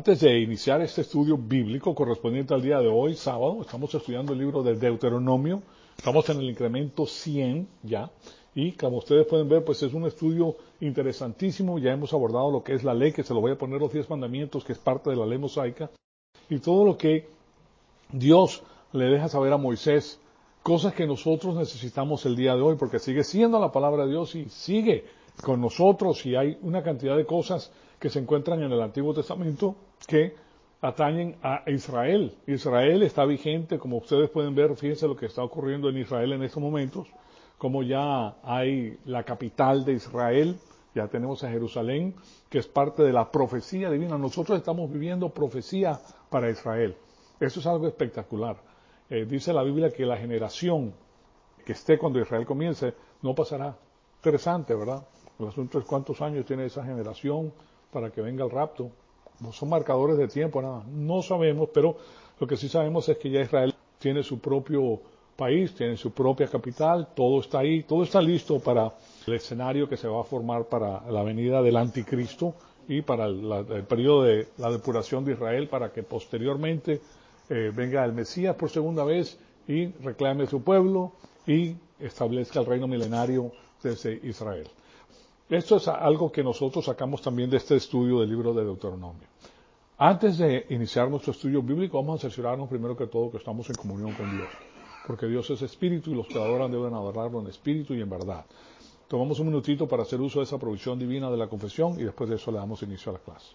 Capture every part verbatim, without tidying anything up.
Antes de iniciar este estudio bíblico correspondiente al día de hoy, sábado, estamos estudiando el libro de Deuteronomio. Estamos en el incremento cien ya. Y como ustedes pueden ver, pues es un estudio interesantísimo. Ya hemos abordado lo que es la ley, que se lo voy a poner los diez mandamientos, que es parte de la ley mosaica. Y todo lo que Dios le deja saber a Moisés, cosas que nosotros necesitamos el día de hoy, porque sigue siendo la palabra de Dios y sigue con nosotros. Y hay una cantidad de cosas que se encuentran en el Antiguo Testamento que atañen a Israel. Israel está vigente, como ustedes pueden ver, fíjense lo que está ocurriendo en Israel en estos momentos, como ya hay la capital de Israel, ya tenemos a Jerusalén, que es parte de la profecía divina. Nosotros estamos viviendo profecía para Israel. Eso es algo espectacular. Eh, dice la Biblia que la generación que esté cuando Israel comience no pasará. Interesante, ¿verdad? El asunto es cuántos años tiene esa generación para que venga el rapto. No son marcadores de tiempo, nada. No sabemos, pero lo que sí sabemos es que ya Israel tiene su propio país, tiene su propia capital, todo está ahí, todo está listo para el escenario que se va a formar para la venida del anticristo y para el, la, el periodo de la depuración de Israel, para que posteriormente eh, venga el Mesías por segunda vez y reclame su pueblo y establezca el reino milenario desde Israel. Esto es algo que nosotros sacamos también de este estudio del libro de Deuteronomio. Antes de iniciar nuestro estudio bíblico, vamos a cerciorarnos primero que todo que estamos en comunión con Dios, porque Dios es espíritu y los que adoran deben adorarlo en espíritu y en verdad. Tomamos un minutito para hacer uso de esa provisión divina de la confesión y después de eso le damos inicio a la clase.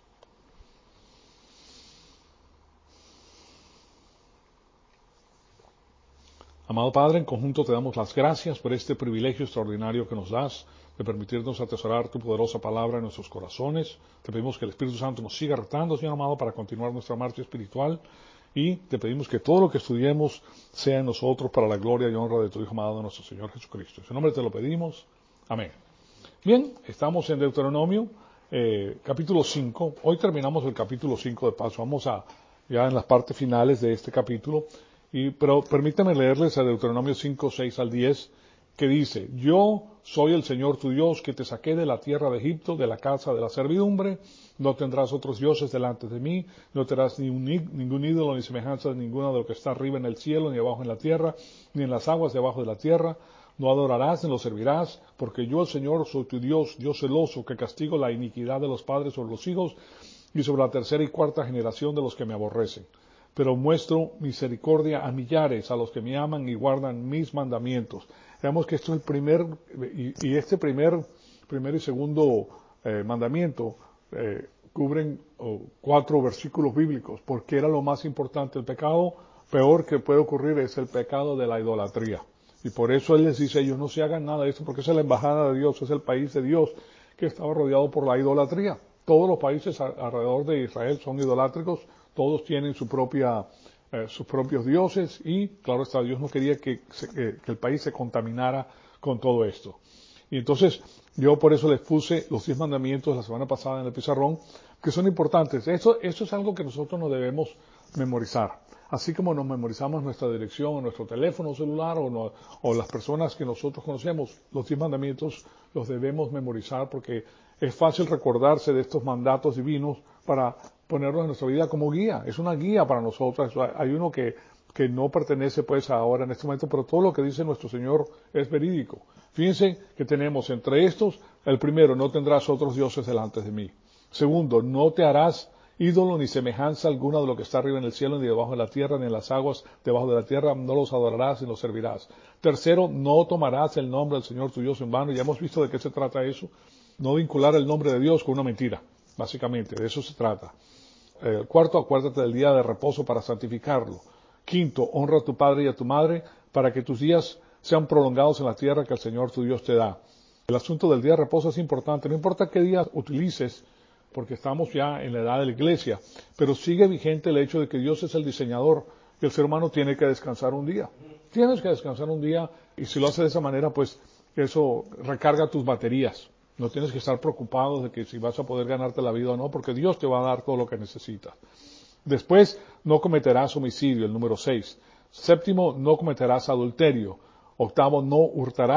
Amado Padre, en conjunto te damos las gracias por este privilegio extraordinario que nos das de permitirnos atesorar tu poderosa palabra en nuestros corazones. Te pedimos que el Espíritu Santo nos siga retando, Señor amado, para continuar nuestra marcha espiritual. Y te pedimos que todo lo que estudiemos sea en nosotros para la gloria y honra de tu Hijo amado, nuestro Señor Jesucristo. En su nombre te lo pedimos. Amén. Bien, estamos en Deuteronomio, eh, capítulo cinco. Hoy terminamos el capítulo cinco de paso. Vamos a ya en las partes finales de este capítulo. Y, pero permítanme leerles a Deuteronomio cinco, seis al diez, que dice: Yo soy el Señor tu Dios, que te saqué de la tierra de Egipto, de la casa de la servidumbre. No tendrás otros dioses delante de mí, no tendrás ni un, ningún ídolo ni semejanza de ninguno de lo que está arriba en el cielo, ni abajo en la tierra, ni en las aguas debajo de la tierra. No adorarás ni lo servirás, porque yo el Señor soy tu Dios, Dios celoso, que castigo la iniquidad de los padres sobre los hijos, y sobre la tercera y cuarta generación de los que me aborrecen. Pero muestro misericordia a millares, a los que me aman y guardan mis mandamientos. Veamos que esto es el primer, y, y este primer, primer y segundo eh, mandamiento eh, cubren oh, cuatro versículos bíblicos, porque era lo más importante. El pecado peor que puede ocurrir es el pecado de la idolatría. Y por eso Él les dice a ellos: no se hagan nada de esto, porque esa es la embajada de Dios, es el país de Dios que estaba rodeado por la idolatría. Todos los países alrededor de Israel son idolátricos. Todos tienen su propia, eh, sus propios dioses y, claro está, Dios no quería que, se, que, que el país se contaminara con todo esto. Y entonces, yo por eso les puse los diez mandamientos la semana pasada en el pizarrón, que son importantes. Esto, esto es algo que nosotros nos debemos memorizar. Así como nos memorizamos nuestra dirección o nuestro teléfono celular o, no, o las personas que nosotros conocemos, los diez mandamientos los debemos memorizar porque es fácil recordarse de estos mandatos divinos para ponerlos en nuestra vida como guía. Es una guía para nosotros. Hay uno que, que no pertenece pues ahora en este momento, pero todo lo que dice nuestro Señor es verídico. Fíjense que tenemos entre estos, el primero: no tendrás otros dioses delante de mí. Segundo: no te harás ídolo ni semejanza alguna de lo que está arriba en el cielo, ni debajo de la tierra, ni en las aguas debajo de la tierra. No los adorarás ni los servirás. Tercero: no tomarás el nombre del Señor tu Dios en vano. Ya hemos visto de qué se trata eso. No vincular el nombre de Dios con una mentira. Básicamente, de eso se trata. Eh, cuarto: acuérdate del día de reposo para santificarlo. Quinto: honra a tu padre y a tu madre para que tus días sean prolongados en la tierra que el Señor tu Dios te da. El asunto del día de reposo es importante. No importa qué día utilices, porque estamos ya en la edad de la iglesia, pero sigue vigente el hecho de que Dios es el diseñador, que el ser humano tiene que descansar un día. Tienes que descansar un día, y si lo haces de esa manera, pues eso recarga tus baterías. No tienes que estar preocupado de que si vas a poder ganarte la vida o no, porque Dios te va a dar todo lo que necesitas. Después, no cometerás homicidio, el número seis. Séptimo: no cometerás adulterio. Octavo: no hurtarás.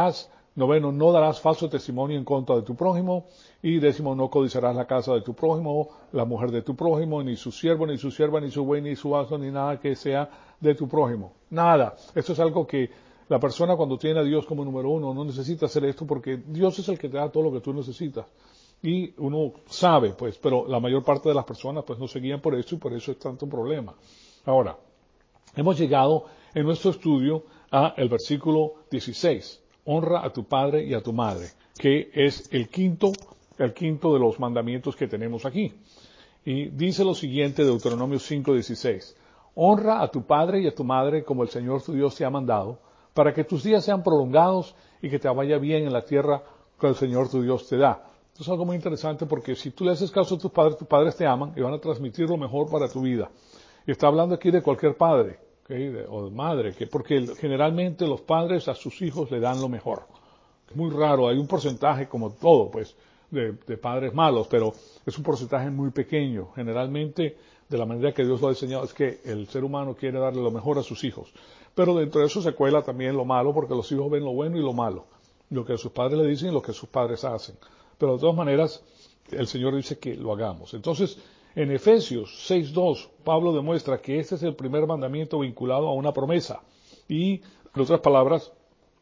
Noveno, no darás falso testimonio en contra de tu prójimo. Y décimo, no codiciarás la casa de tu prójimo, la mujer de tu prójimo, ni su siervo, ni su sierva, ni su buey, ni su asno, ni nada que sea de tu prójimo. Nada. Esto es algo que la persona cuando tiene a Dios como número uno no necesita hacer esto porque Dios es el que te da todo lo que tú necesitas. Y uno sabe, pues, pero la mayor parte de las personas pues no se guían por eso y por eso es tanto problema. Ahora, hemos llegado en nuestro estudio a el versículo dieciséis. Honra a tu padre y a tu madre, que es el quinto, el quinto de los mandamientos que tenemos aquí. Y dice lo siguiente, Deuteronomio cinco dieciséis. Honra a tu padre y a tu madre como el Señor tu Dios te ha mandado, para que tus días sean prolongados y que te vaya bien en la tierra que el Señor tu Dios te da. Esto es algo muy interesante porque si tú le haces caso a tus padres, tus padres te aman y van a transmitir lo mejor para tu vida. Y está hablando aquí de cualquier padre, ¿okay? de, o de madre, que porque generalmente los padres a sus hijos le dan lo mejor. Es muy raro, hay un porcentaje como todo, pues, de, de padres malos, pero es un porcentaje muy pequeño. Generalmente, de la manera que Dios lo ha diseñado, es que el ser humano quiere darle lo mejor a sus hijos. Pero dentro de eso se cuela también lo malo, porque los hijos ven lo bueno y lo malo. Lo que sus padres le dicen y lo que sus padres hacen. Pero de todas maneras, el Señor dice que lo hagamos. Entonces, en Efesios seis dos, Pablo demuestra que este es el primer mandamiento vinculado a una promesa. Y, en otras palabras,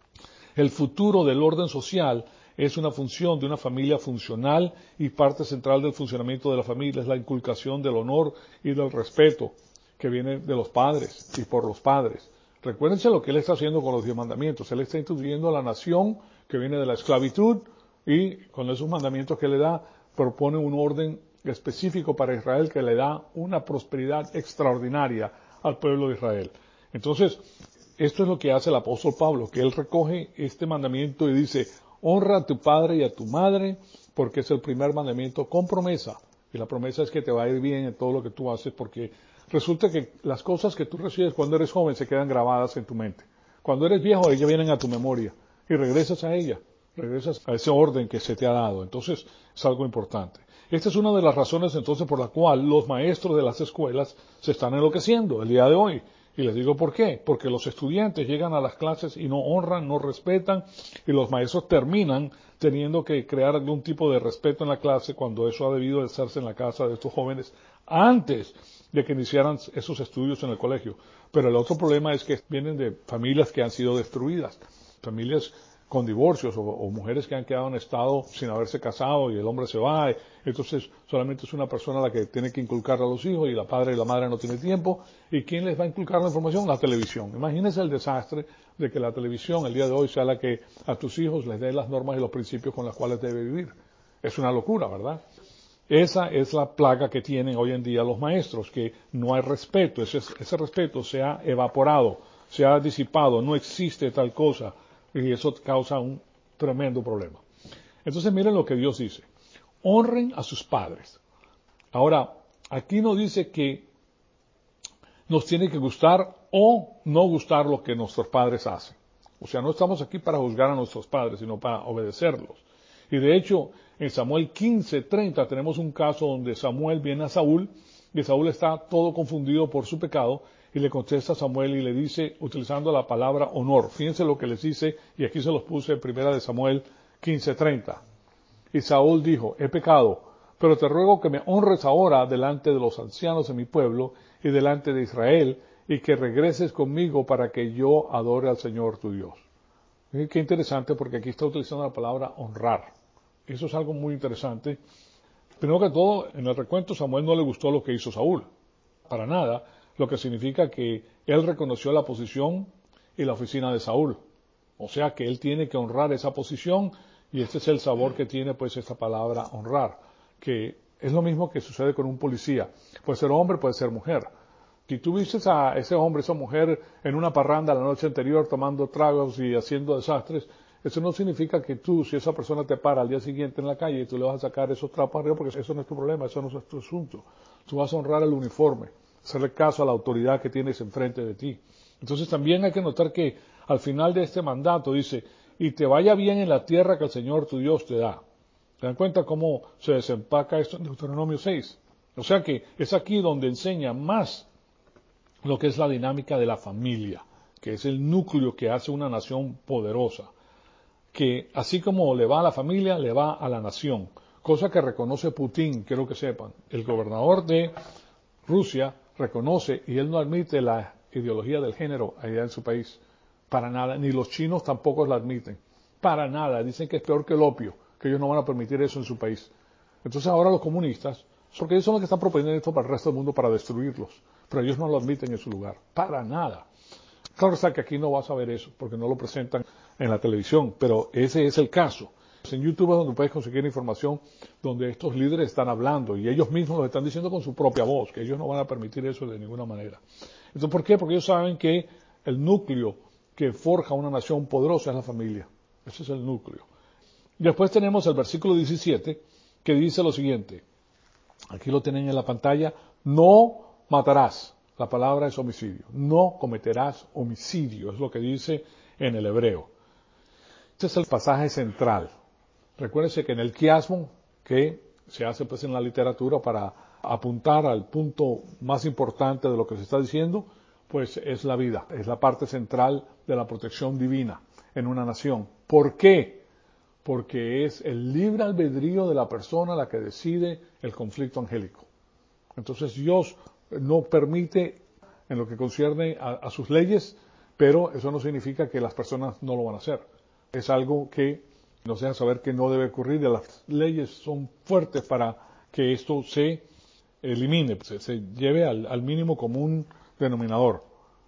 el futuro del orden social es una función de una familia funcional y parte central del funcionamiento de la familia es la inculcación del honor y del respeto que viene de los padres y por los padres. Recuérdense lo que él está haciendo con los diez mandamientos. Él está introduciendo a la nación que viene de la esclavitud y con esos mandamientos que le da propone un orden específico para Israel que le da una prosperidad extraordinaria al pueblo de Israel. Entonces, esto es lo que hace el apóstol Pablo, que él recoge este mandamiento y dice, honra a tu padre y a tu madre, porque es el primer mandamiento con promesa. Y la promesa es que te va a ir bien en todo lo que tú haces, porque resulta que las cosas que tú recibes cuando eres joven se quedan grabadas en tu mente. Cuando eres viejo, ellas vienen a tu memoria y regresas a ella, regresas a ese orden que se te ha dado. Entonces, es algo importante. Esta es una de las razones entonces por la cual los maestros de las escuelas se están enloqueciendo el día de hoy. Y les digo por qué. Porque los estudiantes llegan a las clases y no honran, no respetan, y los maestros terminan teniendo que crear algún tipo de respeto en la clase cuando eso ha debido de hacerse en la casa de estos jóvenes antes de que iniciaran esos estudios en el colegio. Pero el otro problema es que vienen de familias que han sido destruidas, familias con divorcios o, o mujeres que han quedado en estado sin haberse casado y el hombre se va, entonces solamente es una persona la que tiene que inculcar a los hijos y la padre y la madre no tiene tiempo. ¿Y quién les va a inculcar la información? La televisión. Imagínense el desastre de que la televisión el día de hoy sea la que a tus hijos les dé las normas y los principios con los cuales debe vivir. Es una locura, ¿verdad? Esa es la plaga que tienen hoy en día los maestros, que no hay respeto, ese, ese respeto se ha evaporado, se ha disipado, no existe tal cosa. Y eso causa un tremendo problema. Entonces miren lo que Dios dice. Honren a sus padres. Ahora, aquí no dice que nos tiene que gustar o no gustar lo que nuestros padres hacen. O sea, no estamos aquí para juzgar a nuestros padres, sino para obedecerlos. Y de hecho, en Samuel quince treinta tenemos un caso donde Samuel viene a Saúl y Saúl está todo confundido por su pecado. Y le contesta a Samuel y le dice, utilizando la palabra honor. Fíjense lo que les dice, y aquí se los puse en primera de Samuel quince treinta. Y Saúl dijo, he pecado, pero te ruego que me honres ahora delante de los ancianos de mi pueblo y delante de Israel, y que regreses conmigo para que yo adore al Señor tu Dios. Y qué interesante, porque aquí está utilizando la palabra honrar. Eso es algo muy interesante. Primero que todo, en el recuento Samuel no le gustó lo que hizo Saúl. Para nada. Lo que significa que él reconoció la posición y la oficina de Saúl. O sea que él tiene que honrar esa posición y este es el sabor que tiene pues esta palabra honrar, que es lo mismo que sucede con un policía. Puede ser hombre, puede ser mujer. Si tú vistes a ese hombre, esa mujer en una parranda la noche anterior tomando tragos y haciendo desastres, eso no significa que tú, si esa persona te para al día siguiente en la calle y tú le vas a sacar esos trapos arriba, porque eso no es tu problema, eso no es tu asunto. Tú vas a honrar el uniforme, hacerle caso a la autoridad que tienes enfrente de ti. Entonces también hay que notar que al final de este mandato dice, y te vaya bien en la tierra que el Señor tu Dios te da. ¿Se dan cuenta cómo se desempaca esto en Deuteronomio seis? O sea que es aquí donde enseña más lo que es la dinámica de la familia, que es el núcleo que hace una nación poderosa. que así como le va a la familia, le va a la nación. Cosa que reconoce Putin, quiero que sepan. El gobernador de Rusia reconoce y él no admite la ideología del género allá en su país. Para nada. Ni los chinos tampoco la admiten. Para nada. Dicen que es peor que el opio, que ellos no van a permitir eso en su país. Entonces ahora los comunistas, porque ellos son los que están proponiendo esto para el resto del mundo para destruirlos, pero ellos no lo admiten en su lugar. Para nada. Claro está que aquí no vas a ver eso, porque no lo presentan en la televisión, pero ese es el caso. En YouTube es donde puedes conseguir información donde estos líderes están hablando y ellos mismos lo están diciendo con su propia voz, que ellos no van a permitir eso de ninguna manera. Entonces, ¿por qué? Porque ellos saben que el núcleo que forja una nación poderosa es la familia. Ese es el núcleo. Después tenemos el versículo diecisiete que dice lo siguiente. Aquí lo tienen en la pantalla. No matarás. La palabra es homicidio. No cometerás homicidio. Es lo que dice en el hebreo. Este es el pasaje central. Recuérdense que en el quiasmo, que se hace pues en la literatura para apuntar al punto más importante de lo que se está diciendo, pues es la vida, es la parte central de la protección divina en una nación. ¿Por qué? Porque es el libre albedrío de la persona la que decide el conflicto angélico. Entonces Dios no permite en lo que concierne a, a sus leyes, pero eso no significa que las personas no lo van a hacer. Es algo que nos deja saber que no debe ocurrir. Las leyes son fuertes para que esto se elimine, se, se lleve al, al mínimo común denominador.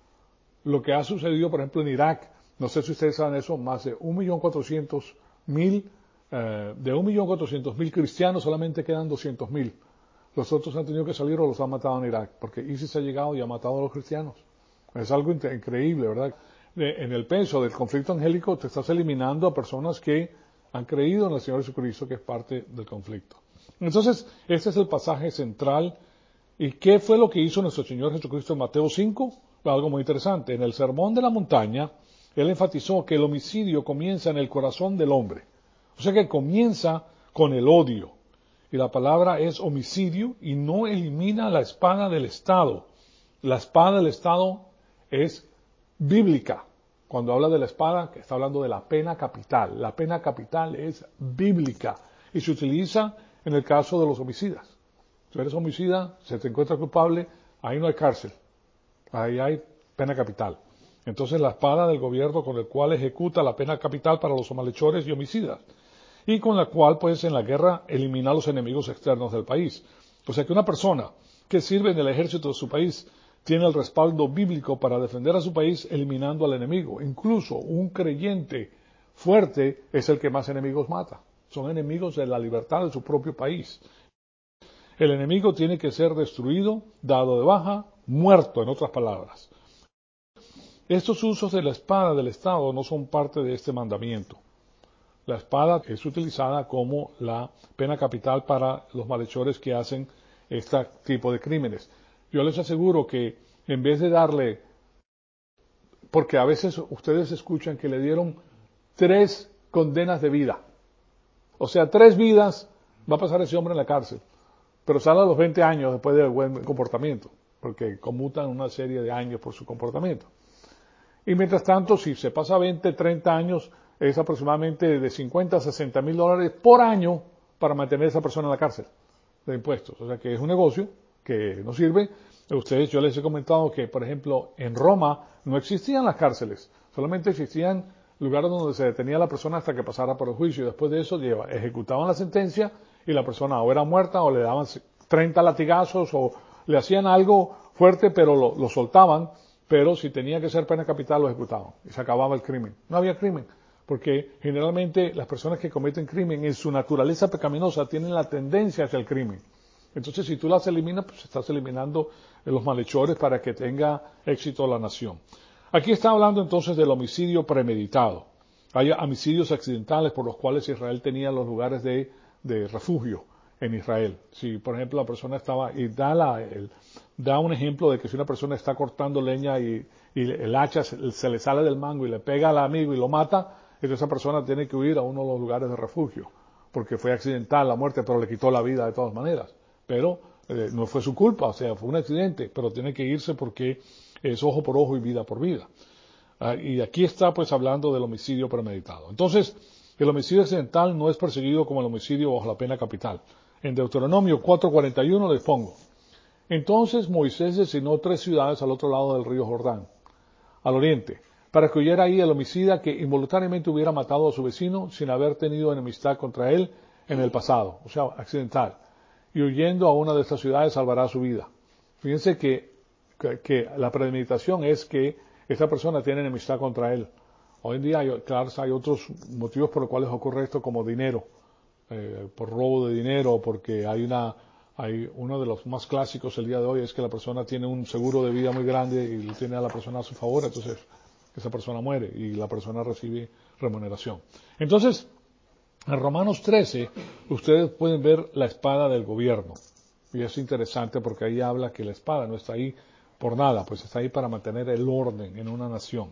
Lo que ha sucedido, por ejemplo, en Irak, no sé si ustedes saben eso, más de un millón cuatrocientos mil, eh, de un millón cuatrocientos mil cristianos solamente quedan doscientos mil. Los otros han tenido que salir o los han matado en Irak, porque ISIS ha llegado y ha matado a los cristianos. Es algo increíble, ¿verdad? En el peso del conflicto angélico te estás eliminando a personas que han creído en el Señor Jesucristo, que es parte del conflicto. Entonces, este es el pasaje central. ¿Y qué fue lo que hizo nuestro Señor Jesucristo en Mateo cinco? Algo muy interesante. En el Sermón de la Montaña, Él enfatizó que el homicidio comienza en el corazón del hombre. O sea que comienza con el odio. Y la palabra es homicidio y no elimina la espada del Estado. La espada del Estado es bíblica. Cuando habla de la espada, que está hablando de la pena capital. La pena capital es bíblica y se utiliza en el caso de los homicidas. Si eres homicida, se te encuentra culpable, ahí no hay cárcel. Ahí hay pena capital. Entonces la espada del gobierno con el cual ejecuta la pena capital para los malhechores y homicidas. Y con la cual, pues, en la guerra elimina a los enemigos externos del país. O sea que una persona que sirve en el ejército de su país tiene el respaldo bíblico para defender a su país eliminando al enemigo. Incluso un creyente fuerte es el que más enemigos mata. Son enemigos de la libertad de su propio país. El enemigo tiene que ser destruido, dado de baja, muerto, en otras palabras. Estos usos de la espada del Estado no son parte de este mandamiento. La espada es utilizada como la pena capital para los malhechores que hacen este tipo de crímenes. Yo les aseguro que en vez de darle, porque a veces ustedes escuchan que le dieron tres condenas de vida. O sea, tres vidas va a pasar ese hombre en la cárcel. Pero sale a los veinte años después del buen comportamiento, porque conmutan una serie de años por su comportamiento. Y mientras tanto, si se pasa veinte, treinta años, es aproximadamente de cincuenta a sesenta mil dólares por año para mantener a esa persona en la cárcel de impuestos. O sea que es un negocio que no sirve. Ustedes, yo les he comentado que, por ejemplo, en Roma no existían las cárceles, solamente existían lugares donde se detenía a la persona hasta que pasara por el juicio. Y después de eso lleva, ejecutaban la sentencia y la persona o era muerta o le daban treinta latigazos o le hacían algo fuerte, pero lo, lo soltaban. Pero si tenía que ser pena capital, lo ejecutaban y se acababa el crimen. No había crimen, porque generalmente las personas que cometen crimen en su naturaleza pecaminosa tienen la tendencia hacia el crimen. Entonces, si tú las eliminas, pues estás eliminando los malhechores para que tenga éxito la nación. Aquí está hablando entonces del homicidio premeditado. Hay homicidios accidentales por los cuales Israel tenía los lugares de, de refugio en Israel. Si, por ejemplo, la persona estaba, y da, la, el, da un ejemplo de que si una persona está cortando leña y, y el hacha se, se le sale del mango y le pega al amigo y lo mata, entonces esa persona tiene que huir a uno de los lugares de refugio, porque fue accidental la muerte, pero le quitó la vida de todas maneras. Pero eh, no fue su culpa, o sea, fue un accidente, pero tiene que irse porque es ojo por ojo y vida por vida. Uh, y aquí está pues hablando del homicidio premeditado. Entonces, El homicidio accidental no es perseguido como el homicidio bajo la pena capital. En Deuteronomio cuatro cuarenta y uno les pongo: entonces Moisés designó tres ciudades al otro lado del río Jordán, al oriente, para que huyera ahí el homicida que involuntariamente hubiera matado a su vecino sin haber tenido enemistad contra él en el pasado, o sea, accidental, y huyendo a una de estas ciudades salvará su vida. Fíjense que, que, que la premeditación es que esta persona tiene enemistad contra él. Hoy en día, hay, claro, hay otros motivos por los cuales ocurre esto, como dinero, eh, por robo de dinero, porque hay una, hay uno de los más clásicos el día de hoy es que la persona tiene un seguro de vida muy grande y tiene a la persona a su favor, entonces esa persona muere y la persona recibe remuneración. Entonces, en Romanos trece, ustedes pueden ver la espada del gobierno. Y es interesante porque ahí habla que la espada no está ahí por nada, pues está ahí para mantener el orden en una nación.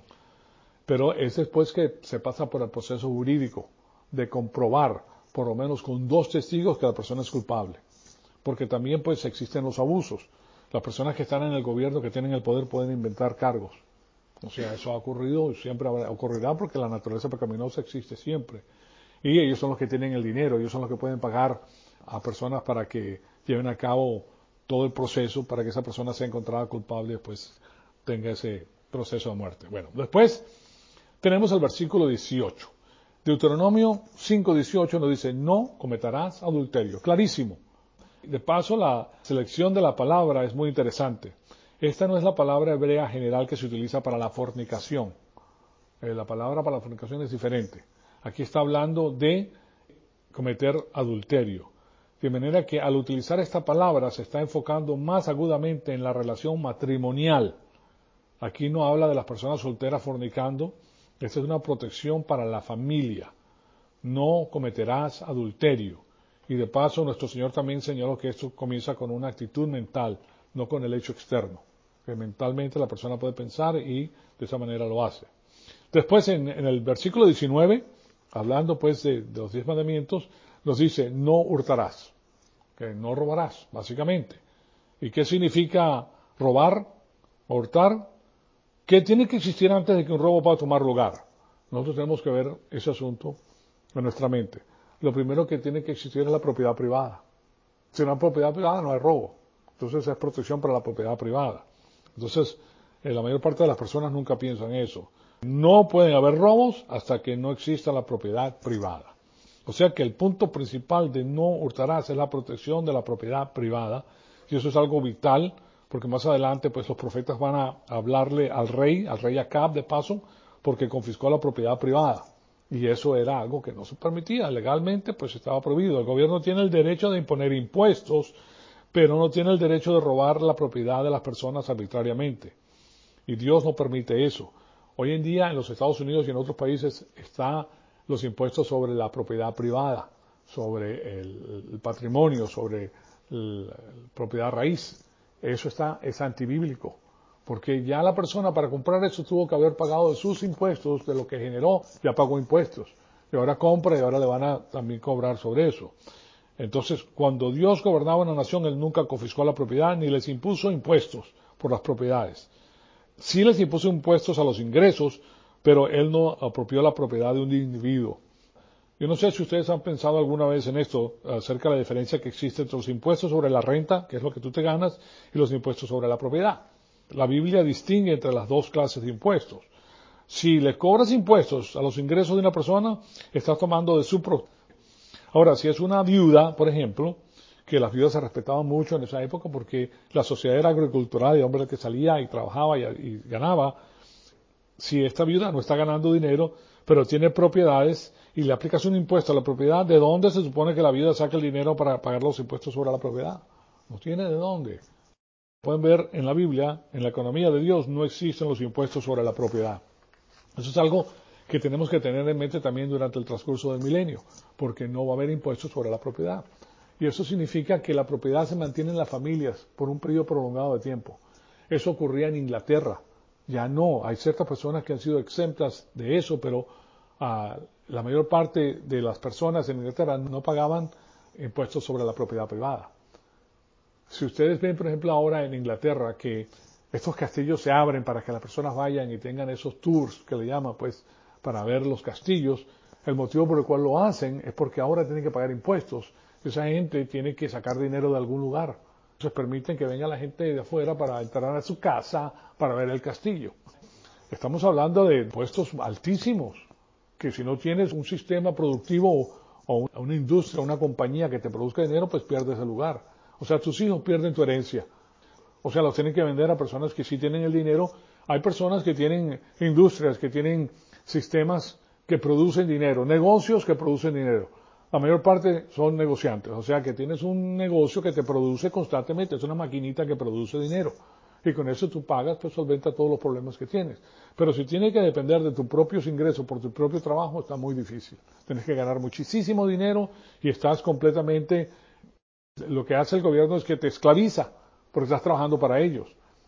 Pero es después que se pasa por el proceso jurídico de comprobar, por lo menos con dos testigos, que la persona es culpable. Porque también pues existen los abusos. Las personas que están en el gobierno, que tienen el poder, pueden inventar cargos. O sea, eso ha ocurrido y siempre ocurrirá porque la naturaleza pecaminosa existe siempre. Y ellos son los que tienen el dinero, ellos son los que pueden pagar a personas para que lleven a cabo todo el proceso para que esa persona sea encontrada culpable y después tenga ese proceso de muerte. Bueno, después tenemos el versículo dieciocho. Deuteronomio cinco dieciocho nos dice: no cometerás adulterio. Clarísimo. De paso, la selección de la palabra es muy interesante. Esta no es la palabra hebrea general que se utiliza para la fornicación. Eh, la palabra para la fornicación es diferente. Aquí está hablando de cometer adulterio. De manera que al utilizar esta palabra se está enfocando más agudamente en la relación matrimonial. Aquí no habla de las personas solteras fornicando. Esta es una protección para la familia. No cometerás adulterio. Y de paso, nuestro Señor también señaló que esto comienza con una actitud mental, no con el hecho externo. Que mentalmente la persona puede pensar y de esa manera lo hace. Después, en, en el versículo diecinueve, hablando pues de, de los diez mandamientos, nos dice: no hurtarás, que no robarás, básicamente. ¿Y qué significa robar o hurtar? ¿Qué tiene que existir antes de que un robo pueda tomar lugar? Nosotros tenemos que ver ese asunto en nuestra mente. Lo primero que tiene que existir es la propiedad privada. Si no hay propiedad privada, no hay robo. Entonces es protección para la propiedad privada. Entonces, eh, la mayor parte de las personas nunca piensan eso. No pueden haber robos hasta que no exista la propiedad privada. O sea que el punto principal de no hurtarás es la protección de la propiedad privada. Y eso es algo vital, porque más adelante pues los profetas van a hablarle al rey, al rey Acab de paso, porque confiscó la propiedad privada. Y eso era algo que no se permitía. Legalmente pues estaba prohibido. El gobierno tiene el derecho de imponer impuestos, pero no tiene el derecho de robar la propiedad de las personas arbitrariamente. Y Dios no permite eso. Hoy en día en los Estados Unidos y en otros países están los impuestos sobre la propiedad privada, sobre el, el patrimonio, sobre la propiedad raíz. Eso está, es antibíblico. Porque ya la persona para comprar eso tuvo que haber pagado de sus impuestos, de lo que generó, ya pagó impuestos. Y ahora compra y ahora le van a también cobrar sobre eso. Entonces, cuando Dios gobernaba una nación, Él nunca confiscó la propiedad ni les impuso impuestos por las propiedades. Sí les impuso impuestos a los ingresos, pero Él no apropió la propiedad de un individuo. Yo no sé si ustedes han pensado alguna vez en esto, acerca de la diferencia que existe entre los impuestos sobre la renta, que es lo que tú te ganas, y los impuestos sobre la propiedad. La Biblia distingue entre las dos clases de impuestos. Si le cobras impuestos a los ingresos de una persona, estás tomando de su propiedad. Ahora, si es una viuda, por ejemplo, que las viudas se respetaban mucho en esa época porque la sociedad era agricultural y hombre que salía y trabajaba y, y ganaba. Si esta viuda no está ganando dinero, pero tiene propiedades y le aplicas un impuesto a la propiedad, ¿de dónde se supone que la viuda saca el dinero para pagar los impuestos sobre la propiedad? No tiene de dónde. Pueden ver en la Biblia, en la economía de Dios, no existen los impuestos sobre la propiedad. Eso es algo que tenemos que tener en mente también durante el transcurso del milenio, porque no va a haber impuestos sobre la propiedad. Y eso significa que la propiedad se mantiene en las familias por un periodo prolongado de tiempo. Eso ocurría en Inglaterra. Ya no, hay ciertas personas que han sido exentas de eso, pero uh, la mayor parte de las personas en Inglaterra no pagaban impuestos sobre la propiedad privada. Si ustedes ven, por ejemplo, ahora en Inglaterra que estos castillos se abren para que las personas vayan y tengan esos tours que le llaman, pues, para ver los castillos, El motivo por el cual lo hacen es porque ahora tienen que pagar impuestos. Esa gente tiene que sacar dinero de algún lugar. Entonces permiten que venga la gente de afuera para entrar a su casa, para ver el castillo. Estamos hablando de impuestos altísimos, que si no tienes un sistema productivo o una industria, una compañía que te produzca dinero, pues pierdes el lugar. O sea, tus hijos pierden tu herencia. O sea, los tienen que vender a personas que sí tienen el dinero. Hay personas que tienen industrias, que tienen sistemas que producen dinero, negocios que producen dinero. La mayor parte son negociantes, o sea que tienes un negocio que te produce constantemente, es una maquinita que produce dinero. Y con eso tú pagas, pues solventa todos los problemas que tienes. Pero si tienes que depender de tus propios ingresos por tu propio trabajo, está muy difícil. Tienes que ganar muchísimo dinero y estás completamente... Lo que hace el gobierno es que te esclaviza, porque estás trabajando para ellos.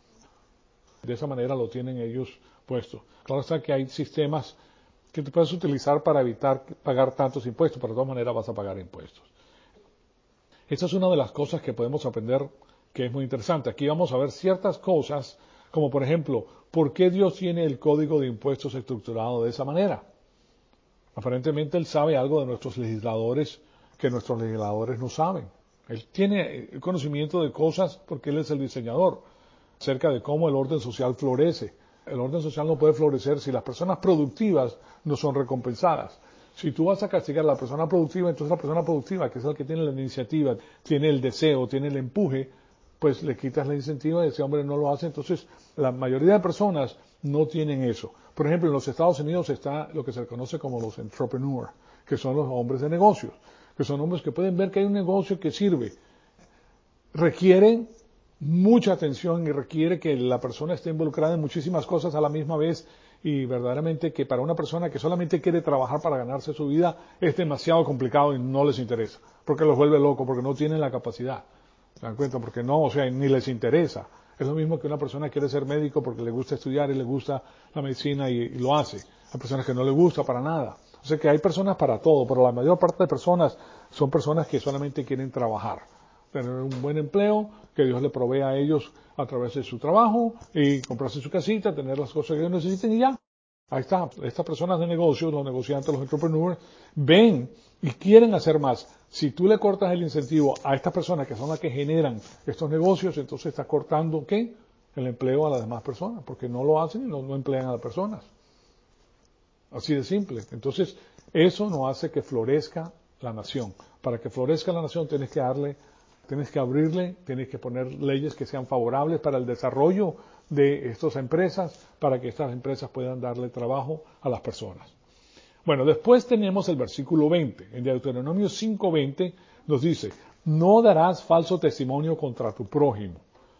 De esa manera lo tienen ellos puesto. Claro está que hay sistemas que te puedes utilizar para evitar pagar tantos impuestos, pero de todas maneras vas a pagar impuestos. Esta es una de las cosas que podemos aprender que es muy interesante. Aquí vamos a ver ciertas cosas, como por ejemplo, ¿por qué Dios tiene el código de impuestos estructurado de esa manera? Aparentemente Él sabe algo de nuestros legisladores que nuestros legisladores no saben. Él tiene conocimiento de cosas porque Él es el diseñador, acerca de cómo el orden social florece. El orden social no puede florecer si las personas productivas no son recompensadas. Si tú vas a castigar a la persona productiva, entonces la persona productiva, que es el que tiene la iniciativa, tiene el deseo, tiene el empuje, pues le quitas la iniciativa y ese hombre no lo hace. Entonces, la mayoría de personas no tienen eso. Por ejemplo, en los Estados Unidos está lo que se conoce como los entrepreneurs, que son los hombres de negocios, que son hombres que pueden ver que hay un negocio que sirve. Requieren mucha atención y requiere que la persona esté involucrada en muchísimas cosas a la misma vez y verdaderamente que para una persona que solamente quiere trabajar para ganarse su vida es demasiado complicado y no les interesa, porque los vuelve locos, porque no tienen la capacidad. ¿Se dan cuenta? Porque no, o sea, ni les interesa. Es lo mismo que una persona quiere ser médico porque le gusta estudiar y le gusta la medicina y, y lo hace. Hay personas que no le gusta para nada. O sea que hay personas para todo, pero la mayor parte de personas son personas que solamente quieren trabajar. Tener un buen empleo, que Dios le provea a ellos a través de su trabajo y comprarse su casita, tener las cosas que ellos necesiten y ya. Ahí está. Estas personas de negocios, los negociantes, los entrepreneurs, ven y quieren hacer más. Si tú le cortas el incentivo a estas personas que son las que generan estos negocios, entonces estás cortando, ¿qué? El empleo a las demás personas, porque no lo hacen y no, no emplean a las personas. Así de simple. Entonces, eso no hace que florezca la nación. Para que florezca la nación tienes que darle Tienes que abrirle, tienes que poner leyes que sean favorables para el desarrollo de estas empresas, para que estas empresas puedan darle trabajo a las personas. Bueno, después tenemos el versículo veinte. En Deuteronomio cinco veinte nos dice, no darás falso testimonio contra tu prójimo.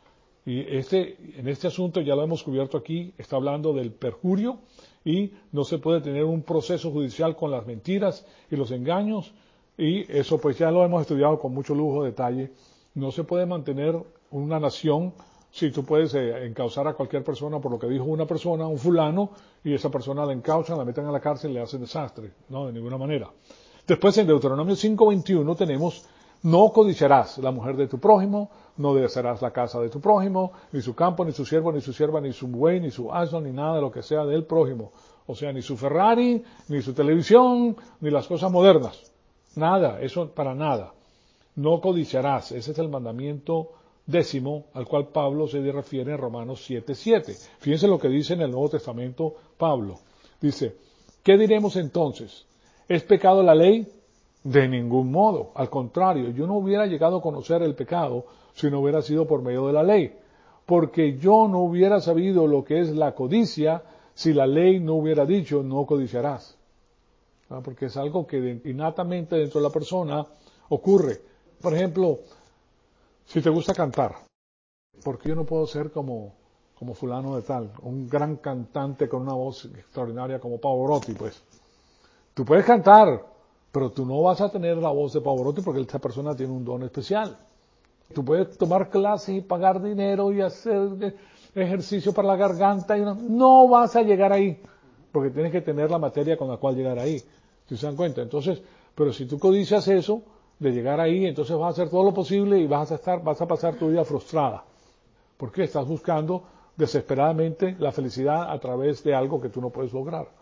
Y este, en este asunto ya lo hemos cubierto aquí, está hablando del perjurio y no se puede tener un proceso judicial con las mentiras y los engaños. Y eso pues ya lo hemos estudiado con mucho lujo de detalle. No se puede mantener una nación si tú puedes eh, encauzar a cualquier persona por lo que dijo una persona, un fulano, y esa persona la encauchan, la meten a la cárcel y le hacen desastre. No, de ninguna manera. Después en Deuteronomio cinco veintiuno tenemos, no codiciarás la mujer de tu prójimo, no desearás la casa de tu prójimo, ni su campo, ni su siervo, ni su sierva, ni su buey, ni su asno, ni nada de lo que sea del prójimo. O sea, ni su Ferrari, ni su televisión, ni las cosas modernas. Nada, eso para nada. No codiciarás. Ese es el mandamiento décimo al cual Pablo se refiere en Romanos siete siete. Fíjense lo que dice en el Nuevo Testamento Pablo. Dice, ¿qué diremos entonces? ¿Es pecado la ley? De ningún modo. Al contrario, yo no hubiera llegado a conocer el pecado si no hubiera sido por medio de la ley. Porque yo no hubiera sabido lo que es la codicia si la ley no hubiera dicho, no codiciarás. Porque es algo que innatamente dentro de la persona ocurre. Por ejemplo, si te gusta cantar, ¿por qué yo no puedo ser como, como fulano de tal? Un gran cantante con una voz extraordinaria como Pavarotti, pues. Tú puedes cantar, pero tú no vas a tener la voz de Pavarotti porque esta persona tiene un don especial. Tú puedes tomar clases y pagar dinero y hacer ejercicio para la garganta y no, no vas a llegar ahí, porque tienes que tener la materia con la cual llegar ahí. ¿Sí se dan cuenta? Entonces, pero si tú codicias eso, de llegar ahí, entonces vas a hacer todo lo posible y vas a estar, vas a pasar tu vida frustrada. Porque estás buscando desesperadamente la felicidad a través de algo que tú no puedes lograr.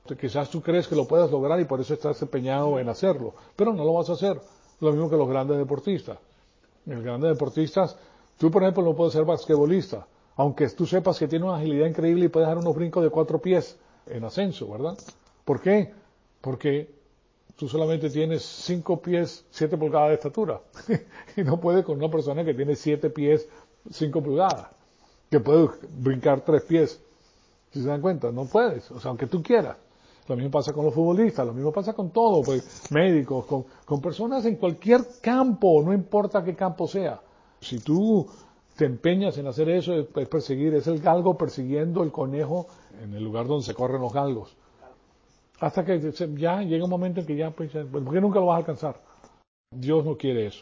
Quizás tú crees que lo puedes lograr y por eso estás empeñado en hacerlo, pero no lo vas a hacer. Lo mismo que los grandes deportistas. Los grandes deportistas, tú por ejemplo no puedes ser basquetbolista, aunque tú sepas que tiene una agilidad increíble y puedes dar unos brincos de cuatro pies en ascenso, ¿verdad? ¿Por qué? Porque tú solamente tienes cinco pies, siete pulgadas de estatura. Y no puedes con una persona que tiene siete pies, cinco pulgadas, que puede brincar tres pies. Si se dan cuenta, no puedes, o sea, aunque tú quieras. Lo mismo pasa con los futbolistas, lo mismo pasa con todo, pues, médicos, con, con personas en cualquier campo, no importa qué campo sea. Si tú te empeñas en hacer eso, es, es perseguir, es el galgo persiguiendo el conejo en el lugar donde se corren los galgos. Hasta que ya llega un momento en que ya, pues, porque nunca lo vas a alcanzar. Dios no quiere eso.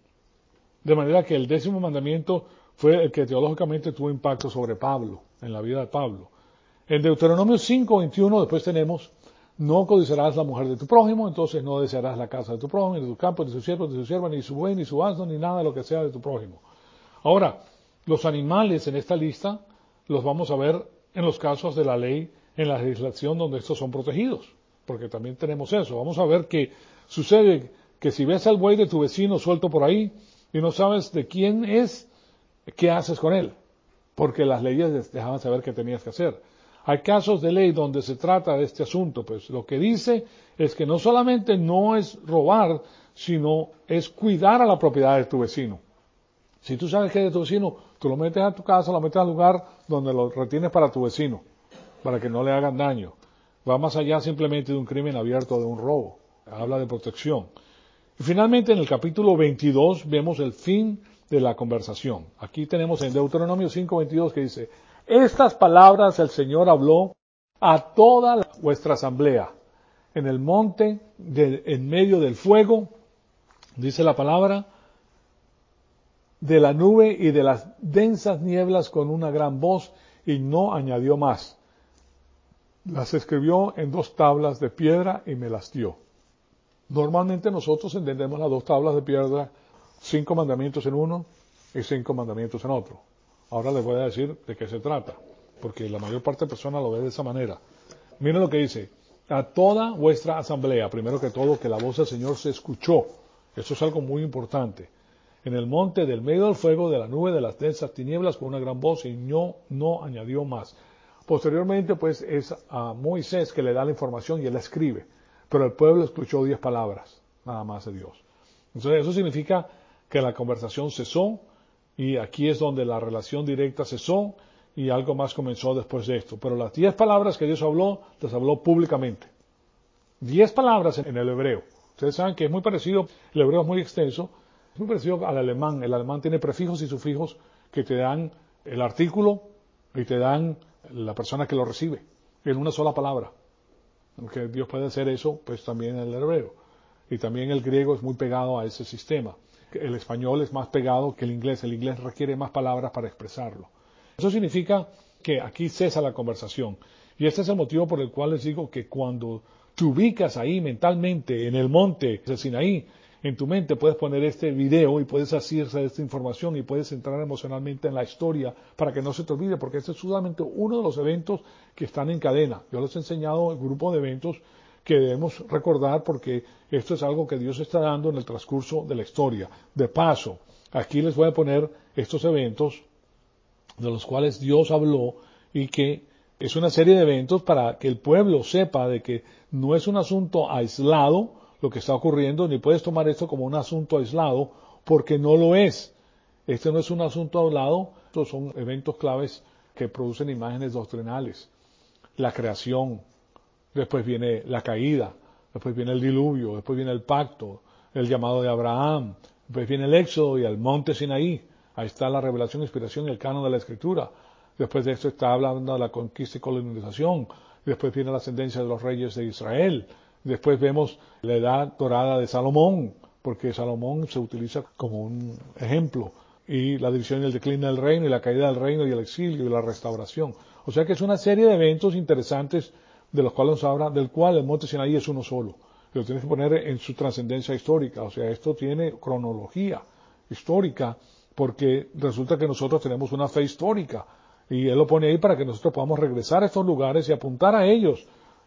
De manera que el décimo mandamiento fue el que teológicamente tuvo impacto sobre Pablo, en la vida de Pablo. En Deuteronomio cinco veintiuno después tenemos, no codiciarás la mujer de tu prójimo, entonces no desearás la casa de tu prójimo, ni tu campo, ni su siervo, ni su sierva, ni su buey, ni su asno, ni nada de lo que sea de tu prójimo. Ahora, los animales en esta lista los vamos a ver en los casos de la ley, en la legislación donde estos son protegidos, porque también tenemos eso. Vamos a ver que sucede que si ves al buey de tu vecino suelto por ahí y no sabes de quién es, ¿qué haces con él? Porque las leyes dejaban saber qué tenías que hacer. Hay casos de ley donde se trata de este asunto, pues lo que dice es que no solamente no es robar, sino es cuidar a la propiedad de tu vecino. Si tú sabes que es de tu vecino, tú lo metes a tu casa, lo metes al lugar donde lo retienes para tu vecino, para que no le hagan daño. Va más allá simplemente de un crimen abierto, de un robo. Habla de protección. Y finalmente en el capítulo veintidós vemos el fin de la conversación. Aquí tenemos en Deuteronomio cinco veintidós que dice: estas palabras el Señor habló a toda vuestra asamblea en el monte, de, en medio del fuego, dice la palabra, de la nube y de las densas nieblas con una gran voz, y no añadió más. Las escribió en dos tablas de piedra y me las dio. Normalmente nosotros entendemos las dos tablas de piedra, cinco mandamientos en uno y cinco mandamientos en otro. Ahora les voy a decir de qué se trata, porque la mayor parte de personas lo ve de esa manera. Miren lo que dice: a toda vuestra asamblea, primero que todo, que la voz del Señor se escuchó. Eso es algo muy importante. En el monte del medio del fuego, de la nube, de las densas tinieblas, con una gran voz, y no, no añadió más. Posteriormente, pues, es a Moisés que le da la información y él la escribe. Pero el pueblo escuchó diez palabras, nada más de Dios. Entonces, eso significa que la conversación cesó, y aquí es donde la relación directa cesó, y algo más comenzó después de esto. Pero las diez palabras que Dios habló, las habló públicamente. Diez palabras en el hebreo. Ustedes saben que es muy parecido, el hebreo es muy extenso, es muy parecido al alemán. El alemán tiene prefijos y sufijos que te dan el artículo y te dan la persona que lo recibe, en una sola palabra. Aunque Dios puede hacer eso, pues también en el hebreo. Y también el griego es muy pegado a ese sistema. El español es más pegado que el inglés. El inglés requiere más palabras para expresarlo. Eso significa que aquí cesa la conversación. Y este es el motivo por el cual les digo que cuando te ubicas ahí mentalmente en el monte del Sinaí, en tu mente puedes poner este video y puedes asirse de esta información y puedes entrar emocionalmente en la historia para que no se te olvide, porque este es solamente uno de los eventos que están en cadena. Yo les he enseñado el grupo de eventos que debemos recordar, porque esto es algo que Dios está dando en el transcurso de la historia. De paso, aquí les voy a poner estos eventos de los cuales Dios habló, y que es una serie de eventos para que el pueblo sepa de que no es un asunto aislado lo que está ocurriendo, ni puedes tomar esto como un asunto aislado, porque no lo es. Este no es un asunto aislado, estos son eventos claves que producen imágenes doctrinales. La creación, después viene la caída, después viene el diluvio, después viene el pacto, el llamado de Abraham, después viene el éxodo y el monte Sinaí. Ahí está la revelación, inspiración y el canon de la Escritura. Después de esto está hablando de la conquista y colonización. Después viene la ascendencia de los reyes de Israel. Después vemos la edad dorada de Salomón, porque Salomón se utiliza como un ejemplo. Y la división y el decline del reino, y la caída del reino, y el exilio, y la restauración. O sea que es una serie de eventos interesantes de los cuales nos habla, del cual el monte Sinaí es uno solo. Lo tienes que poner en su trascendencia histórica. O sea, esto tiene cronología histórica, porque resulta que nosotros tenemos una fe histórica, y Él lo pone ahí para que nosotros podamos regresar a estos lugares y apuntar a ellos,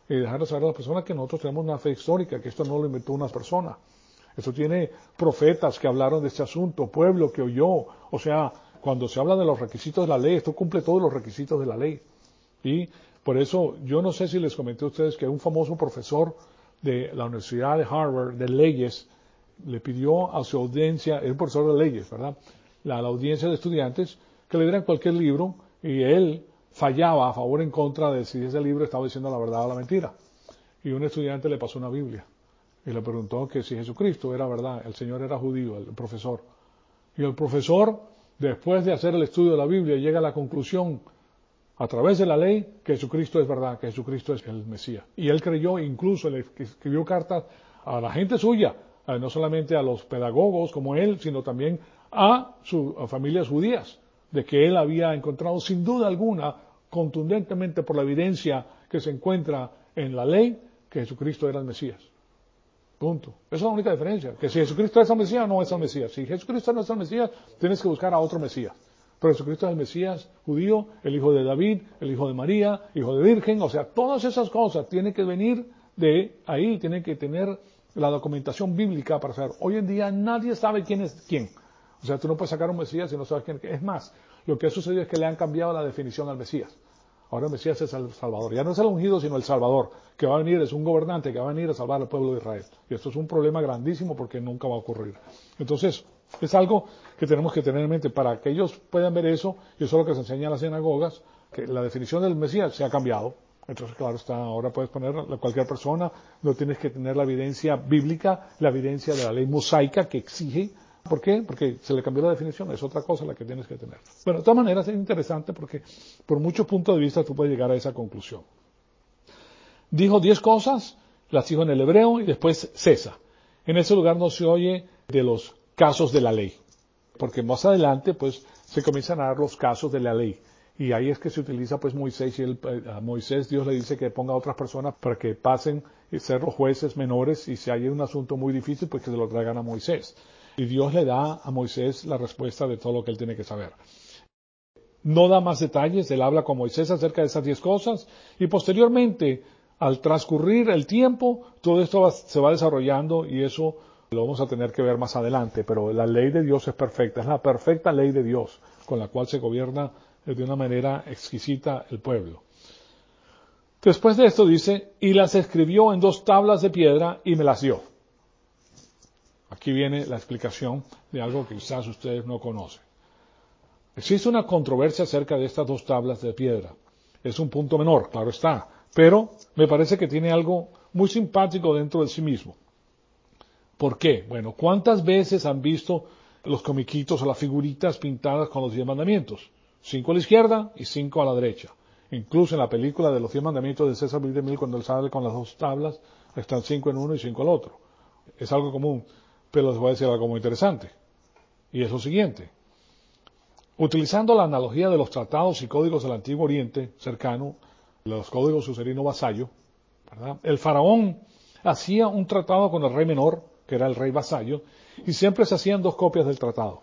y dejarle saber a las personas que nosotros tenemos una fe histórica, que esto no lo inventó una persona. Esto tiene profetas que hablaron de este asunto, pueblo que oyó. O sea, cuando se habla de los requisitos de la ley, esto cumple todos los requisitos de la ley. Y por eso, yo no sé si les comenté a ustedes que un famoso profesor de la Universidad de Harvard de leyes le pidió a su audiencia, es un profesor de leyes, ¿verdad? La, la audiencia de estudiantes, que le dieran cualquier libro y él fallaba a favor o en contra de si ese libro estaba diciendo la verdad o la mentira. Y un estudiante le pasó una Biblia y le preguntó que si Jesucristo era verdad, el Señor era judío, el profesor. Y el profesor, después de hacer el estudio de la Biblia, llega a la conclusión, a través de la ley, que Jesucristo es verdad, que Jesucristo es el Mesías. Y él creyó, incluso le escribió cartas a la gente suya, no solamente a los pedagogos como él, sino también a sus familias judías, de que él había encontrado sin duda alguna, contundentemente por la evidencia que se encuentra en la ley, que Jesucristo era el Mesías. Punto. Esa es la única diferencia. Que si Jesucristo es el Mesías, no es el Mesías. Si Jesucristo no es el Mesías, tienes que buscar a otro Mesías. Pero Jesucristo es el Mesías judío, el hijo de David, el hijo de María, hijo de Virgen. O sea, todas esas cosas tienen que venir de ahí, tienen que tener la documentación bíblica para saber. Hoy en día nadie sabe quién es quién. O sea, tú no puedes sacar un Mesías si no sabes quién es. Es más, lo que ha sucedido es que le han cambiado la definición al Mesías. Ahora el Mesías es el Salvador. Ya no es el ungido, sino el Salvador, que va a venir, es un gobernante que va a venir a salvar al pueblo de Israel. Y esto es un problema grandísimo porque nunca va a ocurrir. Entonces, es algo que tenemos que tener en mente para que ellos puedan ver eso, y eso es lo que se enseña en las sinagogas, que la definición del Mesías se ha cambiado. Entonces, claro, está, ahora puedes poner a cualquier persona, no tienes que tener la evidencia bíblica, la evidencia de la ley mosaica que exige. ¿Por qué? Porque se le cambió la definición, es otra cosa la que tienes que tener. Bueno, de todas maneras es interesante porque por muchos puntos de vista tú puedes llegar a esa conclusión. Dijo diez cosas, las dijo en el hebreo y después cesa. En ese lugar no se oye de los casos de la ley, porque más adelante pues se comienzan a dar los casos de la ley. Y ahí es que se utiliza pues Moisés y él, a Moisés Dios le dice que ponga a otras personas para que pasen y ser los jueces menores y si hay un asunto muy difícil pues que se lo traigan a Moisés. Y Dios le da a Moisés la respuesta de todo lo que él tiene que saber. No da más detalles, él habla con Moisés acerca de esas diez cosas y posteriormente, al transcurrir el tiempo, todo esto va, se va desarrollando y eso lo vamos a tener que ver más adelante, pero la ley de Dios es perfecta, es la perfecta ley de Dios con la cual se gobierna de una manera exquisita el pueblo. Después de esto dice, y las escribió en dos tablas de piedra y me las dio. Aquí viene la explicación de algo que quizás ustedes no conocen. Existe una controversia acerca de estas dos tablas de piedra. Es un punto menor, claro está, pero me parece que tiene algo muy simpático dentro de sí mismo. ¿Por qué? Bueno, ¿cuántas veces han visto los comiquitos o las figuritas pintadas con los diez mandamientos? Cinco a la izquierda y cinco a la derecha. Incluso en la película de los diez mandamientos de César B. DeMille, cuando él sale con las dos tablas, están cinco en uno y cinco al otro. Es algo común. Pero les voy a decir algo muy interesante. Y es lo siguiente. Utilizando la analogía de los tratados y códigos del Antiguo Oriente cercano, los códigos sucerino vasallo, ¿verdad? El faraón hacía un tratado con el rey menor, que era el rey vasallo, y siempre se hacían dos copias del tratado.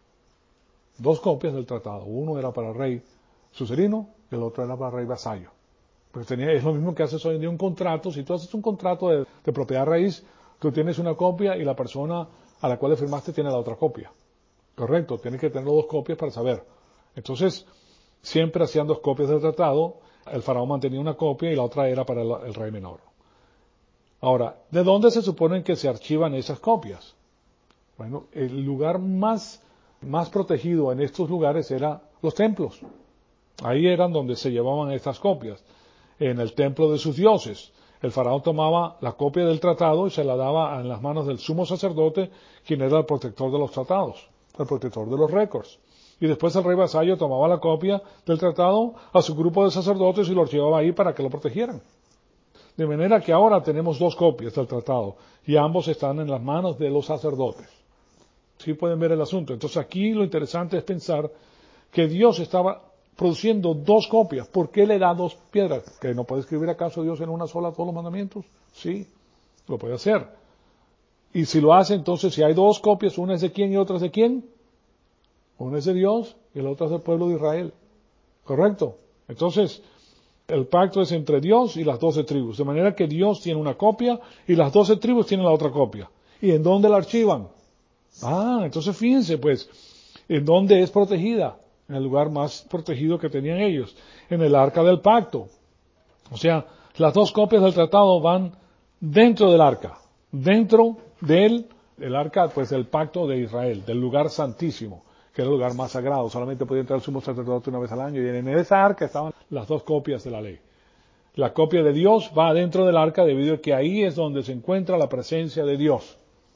Dos copias del tratado. Uno era para el rey sucerino y el otro era para el rey vasallo. Porque tenía, es lo mismo que haces hoy en día un contrato. Si tú haces un contrato de, de propiedad raíz, tú tienes una copia y la persona a la cual le firmaste tiene la otra copia. Correcto, tienes que tener dos copias para saber. Entonces, siempre hacían dos copias del tratado, el faraón mantenía una copia y la otra era para el, el rey menor. Ahora, ¿de dónde se suponen que se archivan esas copias? Bueno, el lugar más, más protegido en estos lugares eran los templos. Ahí eran donde se llevaban estas copias, en el templo de sus dioses. El faraón tomaba la copia del tratado y se la daba en las manos del sumo sacerdote, quien era el protector de los tratados, el protector de los récords. Y después el rey vasallo tomaba la copia del tratado a su grupo de sacerdotes y lo llevaba ahí para que lo protegieran. De manera que ahora tenemos dos copias del tratado y ambos están en las manos de los sacerdotes. ¿Sí pueden ver el asunto? Entonces aquí lo interesante es pensar que Dios estaba produciendo dos copias. ¿Por qué le da dos piedras? ¿Que no puede escribir acaso Dios en una sola todos los mandamientos? Sí, lo puede hacer. Y si lo hace, entonces si hay dos copias, una es de quién y otra es de quién, una es de Dios y la otra es del pueblo de Israel. ¿Correcto? Entonces, El pacto es entre Dios y las doce tribus, de manera que Dios tiene una copia y las doce tribus tienen la otra copia. ¿Y en dónde la archivan? Ah, entonces fíjense pues, ¿en dónde es protegida? En el lugar más protegido que tenían ellos, en el arca del pacto. O sea, las dos copias del tratado van dentro del arca, dentro del el arca pues del pacto de Israel, del lugar santísimo, que era el lugar más sagrado. Solamente podía entrar el sumo sacerdote una vez al año, y en esa arca estaban las dos copias de la ley. La copia de Dios va dentro del arca debido a que ahí es donde se encuentra la presencia de Dios.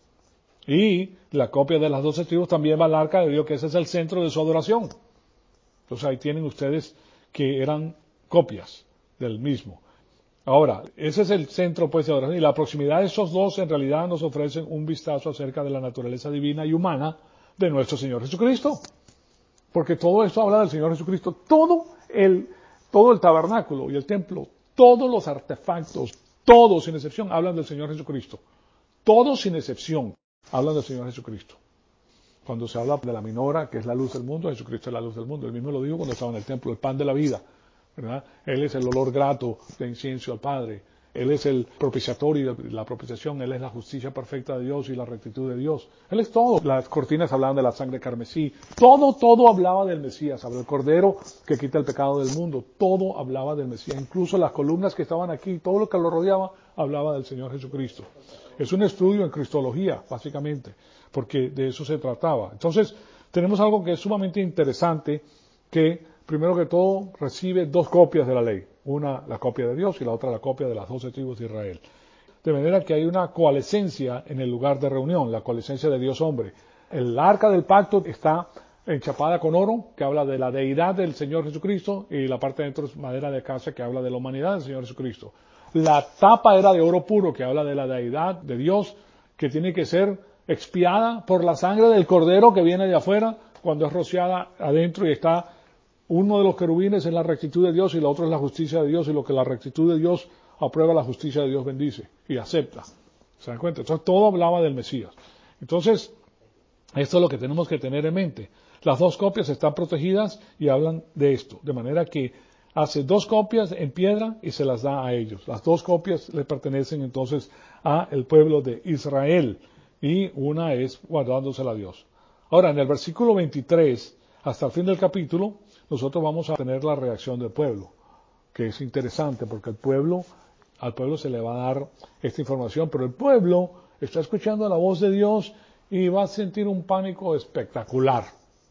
Y la copia de las doce tribus también va al arca debido a que ese es el centro de su adoración. Entonces ahí tienen ustedes que eran copias del mismo. Ahora, ese es el centro pues de adoración, y la proximidad de esos dos en realidad nos ofrecen un vistazo acerca de la naturaleza divina y humana de nuestro Señor Jesucristo. Porque todo esto habla del Señor Jesucristo. Todo el, todo el tabernáculo y el templo, todos los artefactos, todos sin excepción hablan del Señor Jesucristo. Todos sin excepción hablan del Señor Jesucristo. Cuando se habla de la minora, que es la luz del mundo, Jesucristo es la luz del mundo. Él mismo lo dijo cuando estaba en el templo, el pan de la vida, ¿verdad? Él es el olor grato de incienso al Padre. Él es el propiciatorio de la propiciación. Él es la justicia perfecta de Dios y la rectitud de Dios. Él es todo. Las cortinas hablaban de la sangre carmesí. Todo, todo hablaba del Mesías. Hablaba del Cordero que quita el pecado del mundo. Todo hablaba del Mesías. Incluso las columnas que estaban aquí, todo lo que lo rodeaba, hablaba del Señor Jesucristo. Es un estudio en cristología, básicamente, porque de eso se trataba. Entonces, tenemos algo que es sumamente interesante, que primero que todo recibe dos copias de la ley. Una la copia de Dios y la otra la copia de las doce tribus de Israel. De manera que hay una coalescencia en el lugar de reunión, la coalescencia de Dios hombre. El arca del pacto está enchapada con oro, que habla de la deidad del Señor Jesucristo, y la parte de dentro es madera de casa, que habla de la humanidad del Señor Jesucristo. La tapa era de oro puro, que habla de la deidad de Dios, que tiene que ser expiada por la sangre del cordero que viene de afuera, cuando es rociada adentro, y está uno de los querubines en la rectitud de Dios y el otro es la justicia de Dios, y lo que la rectitud de Dios aprueba, la justicia de Dios bendice y acepta. ¿Se dan cuenta? Entonces todo hablaba del Mesías. Entonces, esto es lo que tenemos que tener en mente. Las dos copias están protegidas y hablan de esto, de manera que hace dos copias en piedra y se las da a ellos. Las dos copias le pertenecen entonces a el pueblo de Israel y una es guardándosela a Dios. Ahora, en el versículo veintitrés, hasta el fin del capítulo, nosotros vamos a tener la reacción del pueblo, que es interesante porque el pueblo, al pueblo se le va a dar esta información, pero el pueblo está escuchando la voz de Dios y va a sentir un pánico espectacular.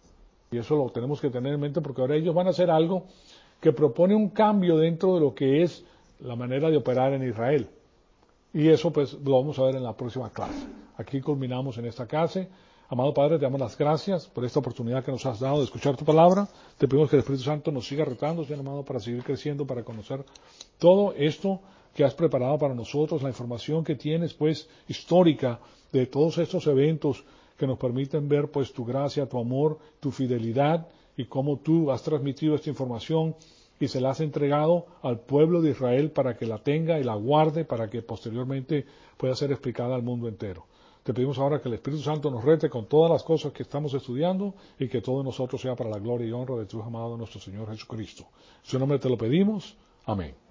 Y eso lo tenemos que tener en mente porque ahora ellos van a hacer algo que propone un cambio dentro de lo que es la manera de operar en Israel. Y eso pues lo vamos a ver en la próxima clase. Aquí culminamos en esta clase. Amado Padre, te damos las gracias por esta oportunidad que nos has dado de escuchar tu palabra. Te pedimos que el Espíritu Santo nos siga retando, Señor amado, para seguir creciendo, para conocer todo esto que has preparado para nosotros, la información que tienes pues histórica de todos estos eventos que nos permiten ver pues tu gracia, tu amor, tu fidelidad y cómo tú has transmitido esta información y se la has entregado al pueblo de Israel para que la tenga y la guarde para que posteriormente pueda ser explicada al mundo entero. Te pedimos ahora que el Espíritu Santo nos rete con todas las cosas que estamos estudiando y que todo nosotros sea para la gloria y honra de tu amado nuestro Señor Jesucristo. En su nombre te lo pedimos. Amén.